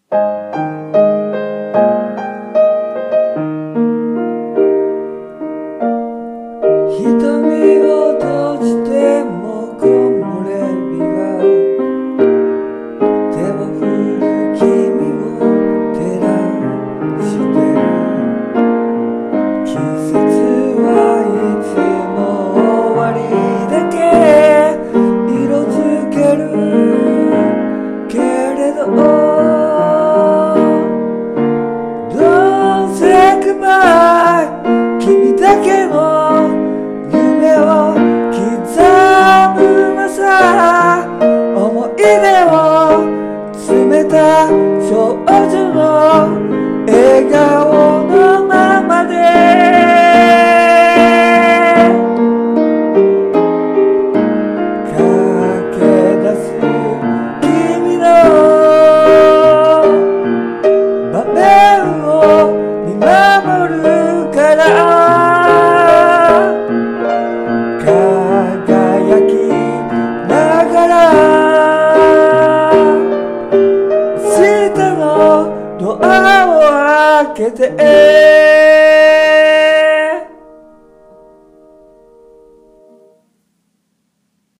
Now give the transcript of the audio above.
瞳を閉じても木漏れ日が手を振る君を照らしてる。季節はいつも終わりだけ色づけるけれど Don't say goodbye 君だけの夢を刻むのさ。思い出を詰めた少女の笑顔のままで駆け出す君の場面を見守るから輝きながら明日のドアを開けて